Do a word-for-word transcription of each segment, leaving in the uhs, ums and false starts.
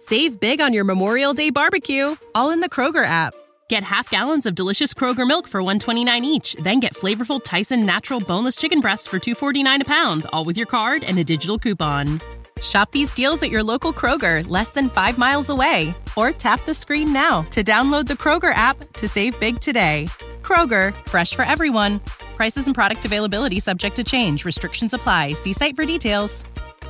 Save big on your Memorial Day barbecue, all in the Kroger app. Get half gallons of delicious Kroger milk for one dollar and twenty-nine cents each. Then get flavorful Tyson natural boneless chicken breasts for two dollars and forty-nine cents a pound, all with your card and a digital coupon. Shop these deals at your local Kroger, less than five miles away. Or tap the screen now to download the Kroger app to save big today. Kroger, fresh for everyone. Prices and product availability subject to change. Restrictions apply. See site for details.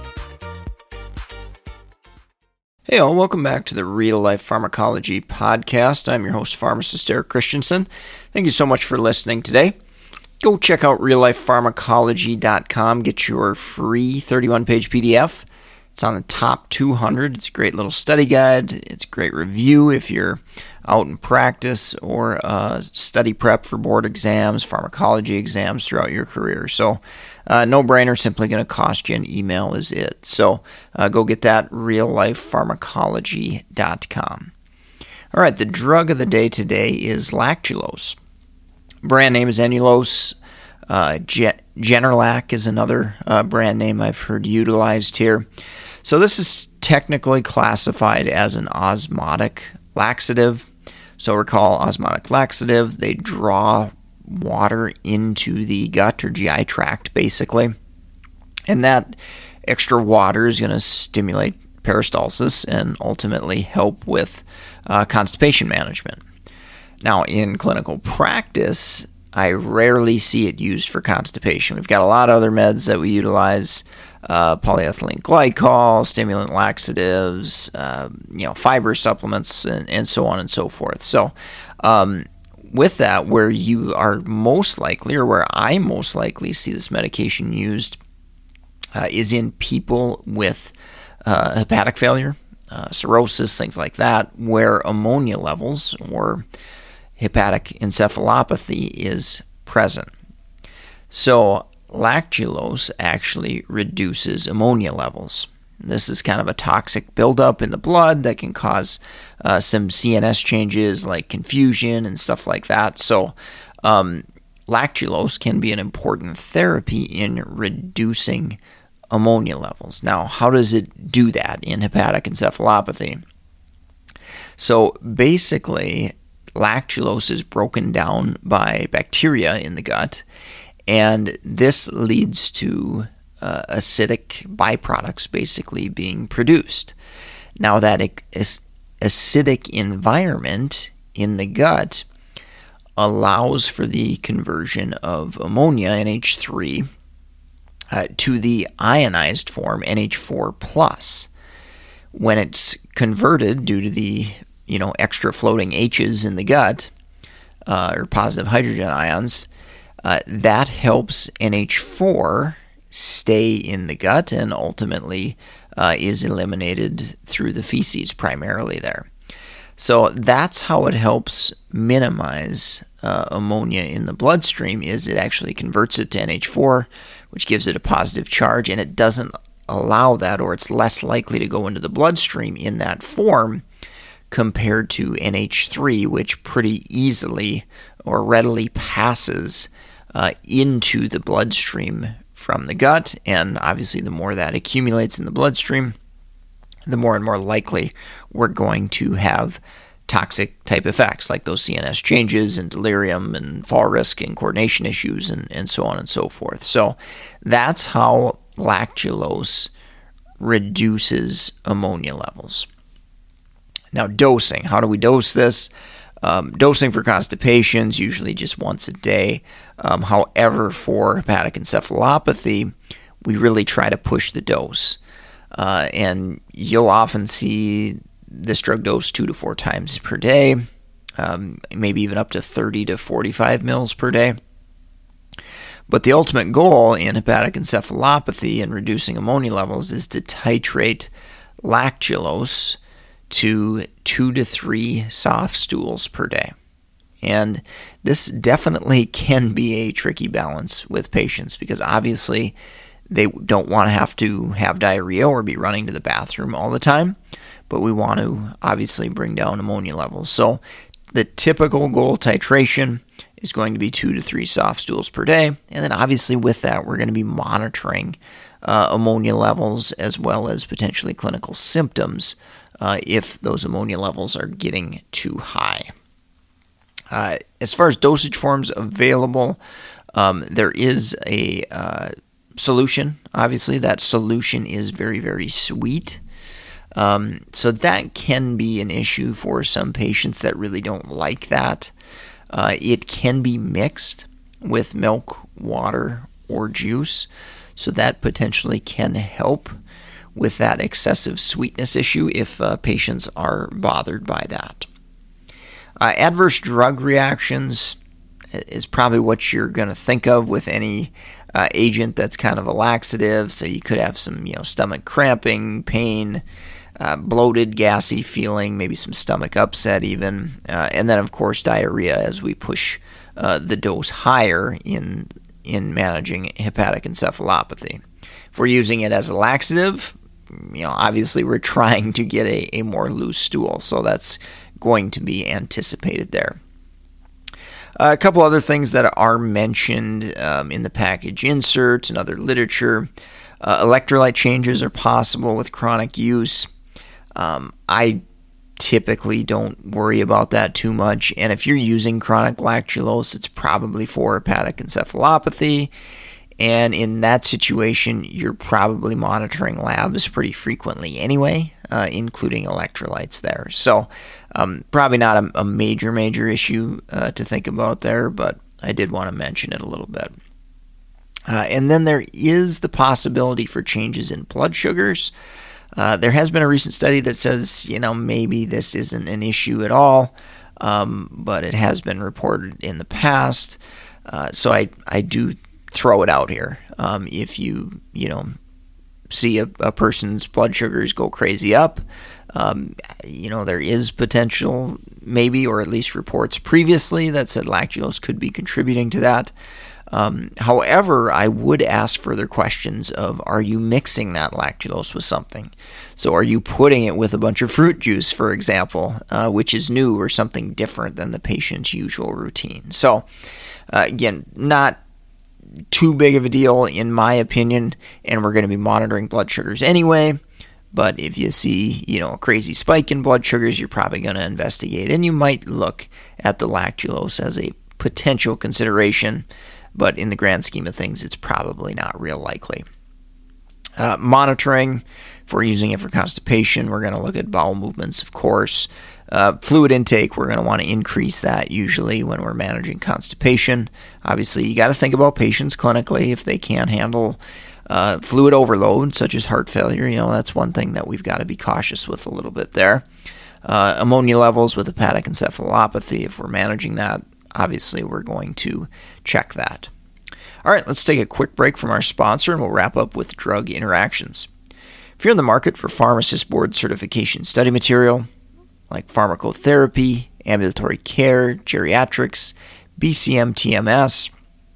Hey all, welcome back to the Real Life Pharmacology Podcast. I'm your host, pharmacist Eric Christensen. Thank you so much for listening today. Go check out real life pharmacology dot com. Get your free thirty-one page P D F. It's on the top two hundred. It's a great little study guide. It's a great review if you're out in practice or uh, study prep for board exams, pharmacology exams throughout your career. So, uh, no-brainer, simply going to cost you an email is it. So, uh, go get that, real life pharmacology dot com. All right, the drug of the day today is lactulose. Brand name is Enulose. Uh, Gen- Generlac is another uh, brand name I've heard utilized here. So this is technically classified as an osmotic laxative. So recall osmotic laxative, they draw water into the gut or G I tract basically. And that extra water is going to stimulate peristalsis and ultimately help with uh, constipation management. Now in clinical practice, I rarely see it used for constipation. We've got a lot of other meds that we utilize, uh, polyethylene glycol, stimulant laxatives, uh, you know, fiber supplements, and, and so on and so forth. So um, with that, where you are most likely, or where I most likely see this medication used, uh, is in people with uh, hepatic failure, uh, cirrhosis, things like that, where ammonia levels or hepatic encephalopathy is present. So lactulose actually reduces ammonia levels. This is kind of a toxic buildup in the blood that can cause uh, some C N S changes like confusion and stuff like that. So um, lactulose can be an important therapy in reducing ammonia levels. Now, how does it do that in hepatic encephalopathy? So basically, lactulose is broken down by bacteria in the gut, and this leads to uh, acidic byproducts basically being produced. Now that acidic environment in the gut allows for the conversion of ammonia, N H three, uh, to the ionized form, N H four plus. When it's converted due to the you know, extra floating H's in the gut, uh, or positive hydrogen ions, uh, that helps N H four stay in the gut and ultimately uh, is eliminated through the feces primarily there. So that's how it helps minimize uh, ammonia in the bloodstream, is it actually converts it to N H four, which gives it a positive charge, and it doesn't allow that, or it's less likely to go into the bloodstream in that form compared to N H three, which pretty easily or readily passes uh, into the bloodstream from the gut. And obviously, the more that accumulates in the bloodstream, the more and more likely we're going to have toxic type effects like those C N S changes and delirium and fall risk and coordination issues and, and so on and so forth. So that's how lactulose reduces ammonia levels. Now, dosing. How do we dose this? Um, dosing for constipation is usually just once a day. Um, however, for hepatic encephalopathy, we really try to push the dose. Uh, and you'll often see this drug dose two to four times per day, um, maybe even up to thirty to forty-five mils per day. But the ultimate goal in hepatic encephalopathy and reducing ammonia levels is to titrate lactulose to two to three soft stools per day. And this definitely can be a tricky balance with patients because obviously they don't want to have to have diarrhea or be running to the bathroom all the time, but we want to obviously bring down ammonia levels. So the typical goal titration is going to be two to three soft stools per day. And then obviously with that, we're going to be monitoring uh, ammonia levels as well as potentially clinical symptoms uh, if those ammonia levels are getting too high. Uh, as far as dosage forms available, um, there is a uh, solution. Obviously, that solution is very, very sweet. Um, so that can be an issue for some patients that really don't like that. Uh, it can be mixed with milk, water, or juice, so that potentially can help with that excessive sweetness issue if uh, patients are bothered by that. Uh, adverse drug reactions is probably what you're going to think of with any uh, agent that's kind of a laxative. So you could have some, you know, stomach cramping, pain, uh, bloated, gassy feeling, maybe some stomach upset even, uh, and then of course diarrhea as we push uh, the dose higher in in managing hepatic encephalopathy. If we're using it as a laxative, you know, obviously we're trying to get a, a more loose stool, so that's going to be anticipated there. Uh, a couple other things that are mentioned um, in the package insert and other literature. Uh, electrolyte changes are possible with chronic use. Um, I typically don't worry about that too much, and if you're using chronic lactulose, it's probably for hepatic encephalopathy, and in that situation, you're probably monitoring labs pretty frequently anyway, uh, including electrolytes there. So um, probably not a, a major, major issue uh, to think about there, but I did want to mention it a little bit. Uh, and then there is the possibility for changes in blood sugars. Uh, there has been a recent study that says, you know, maybe this isn't an issue at all, um, but it has been reported in the past. Uh, so I, I do throw it out here. Um, if you, you know, see a, a person's blood sugars go crazy up, um, you know, there is potential maybe, or at least reports previously that said lactulose could be contributing to that. Um, however, I would ask further questions of, are you mixing that lactulose with something? So are you putting it with a bunch of fruit juice, for example, uh, which is new or something different than the patient's usual routine? So uh, again, not too big of a deal in my opinion, and we're going to be monitoring blood sugars anyway. But if you see, you know, a crazy spike in blood sugars, you're probably going to investigate, and you might look at the lactulose as a potential consideration. But in the grand scheme of things, it's probably not real likely. Uh, monitoring, if we're using it for constipation, we're going to look at bowel movements, of course. Uh, fluid intake, we're going to want to increase that usually when we're managing constipation. Obviously, you got to think about patients clinically if they can't handle uh, fluid overload, such as heart failure. You know, that's one thing that we've got to be cautious with a little bit there. Uh, ammonia levels with hepatic encephalopathy, if we're managing that, obviously we're going to check that. All right, let's take a quick break from our sponsor and we'll wrap up with drug interactions. If you're in the market for pharmacist board certification study material like pharmacotherapy, ambulatory care, geriatrics, B C M T M S,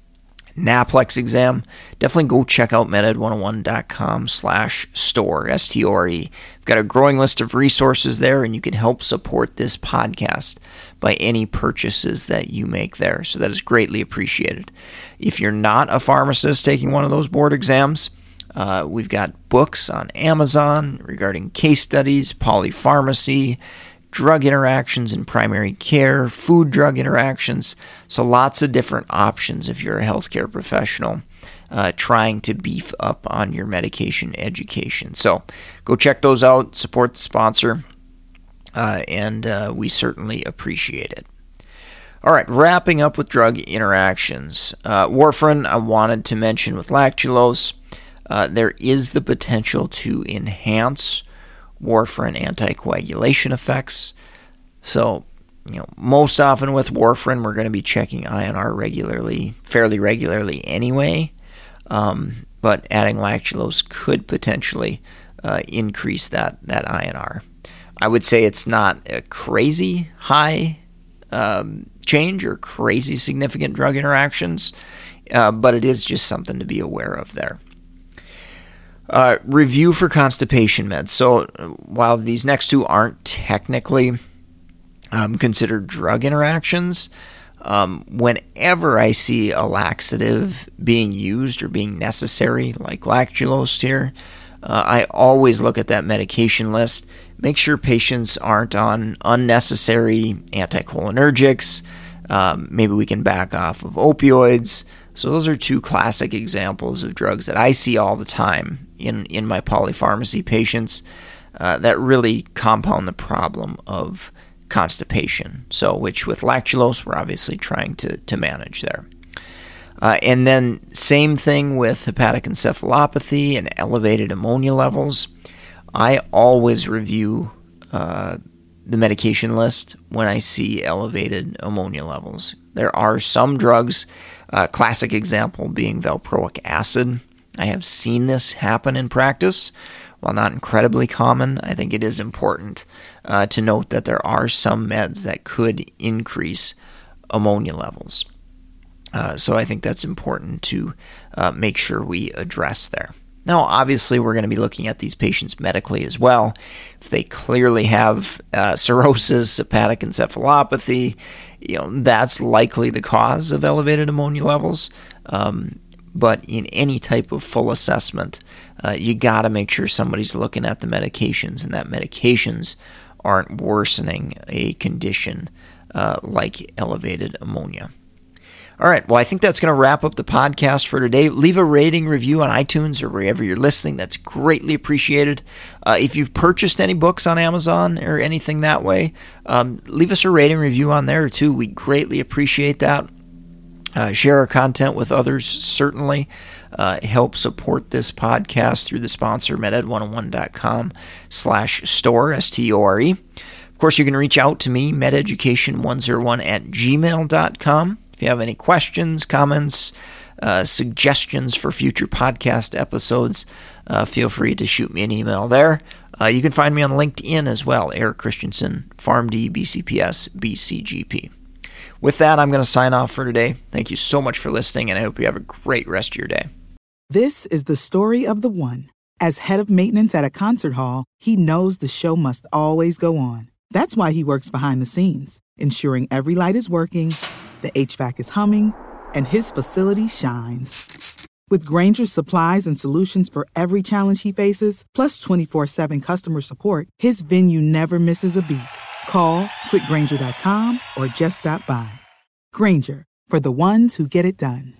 NAPLEX exam, definitely go check out meded one oh one dot com slash store, S T O R E. We've got a growing list of resources there, and you can help support this podcast by any purchases that you make there. So that is greatly appreciated. If you're not a pharmacist taking one of those board exams, uh, we've got books on Amazon regarding case studies, polypharmacy, drug interactions in primary care, food drug interactions. So lots of different options if you're a healthcare professional uh, trying to beef up on your medication education. So go check those out, support the sponsor, uh, and uh, we certainly appreciate it. All right, wrapping up with drug interactions. Uh, warfarin, I wanted to mention with lactulose, uh, there is the potential to enhance warfarin anticoagulation effects. So, you know, most often with warfarin, we're going to be checking I N R regularly, fairly regularly anyway. Um, but adding lactulose could potentially uh, increase that, that I N R. I would say it's not a crazy high um, change or crazy significant drug interactions, uh, but it is just something to be aware of there. Uh, review for constipation meds. So while these next two aren't technically um, considered drug interactions, um, whenever I see a laxative being used or being necessary, like lactulose here, uh, I always look at that medication list, make sure patients aren't on unnecessary anticholinergics. Um, maybe we can back off of opioids. So those are two classic examples of drugs that I see all the time in, in my polypharmacy patients uh, that really compound the problem of constipation. So which with lactulose, we're obviously trying to, to manage there. Uh, and then same thing with hepatic encephalopathy and elevated ammonia levels. I always review uh, the medication list when I see elevated ammonia levels. There are some drugs, uh, classic example being valproic acid. I have seen this happen in practice. While not incredibly common, I think it is important uh, to note that there are some meds that could increase ammonia levels. Uh, so I think that's important to uh, make sure we address there. Now, obviously, we're going to be looking at these patients medically as well. If they clearly have uh, cirrhosis, hepatic encephalopathy, you know, that's likely the cause of elevated ammonia levels. Um, but in any type of full assessment, uh, you got to make sure somebody's looking at the medications and that medications aren't worsening a condition uh, like elevated ammonia. All right, well, I think that's going to wrap up the podcast for today. Leave a rating review on iTunes or wherever you're listening. That's greatly appreciated. Uh, if you've purchased any books on Amazon or anything that way, um, leave us a rating review on there too. We greatly appreciate that. Uh, share our content with others, certainly. Uh, help support this podcast through the sponsor, meded one oh one dot com slash store, S T O R E. Of course, you can reach out to me, mededucation one oh one at gmail dot com. If you have any questions, comments, uh, suggestions for future podcast episodes, uh, feel free to shoot me an email there. Uh, you can find me on LinkedIn as well, Eric Christensen, PharmD, B C P S, B C G P. With that, I'm going to sign off for today. Thank you so much for listening, and I hope you have a great rest of your day. This is the story of the one. As head of maintenance at a concert hall, he knows the show must always go on. That's why he works behind the scenes, ensuring every light is working, the H V A C is humming, and his facility shines. With Grainger's supplies and solutions for every challenge he faces, plus twenty-four seven customer support, his venue never misses a beat. Call quick grainger dot com or just stop by. Grainger, for the ones who get it done.